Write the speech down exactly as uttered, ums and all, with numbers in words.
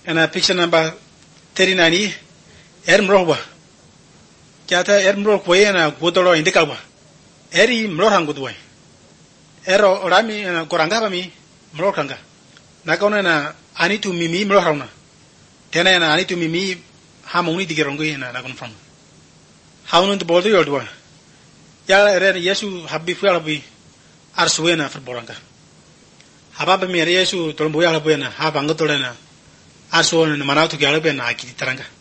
And uh, picture number thirty-nine, Ermroba. Kata Ermrokwe and a Gotoro in the Kawa. Eri Mrohangudway. Ero Orami and Korangabami, Mrokanga. Nakona, I need to mimi Mrohana. Tena and I need to mimi Hamoni Digerongui and Nagon from. How on the body or do? Ya read Yesu Habi Fualabi Arsuena for Boranga. Hababa Miesu, Tomboya Buena, Habangotolena, Arsuan and Manatu Galabena, Akitaranga.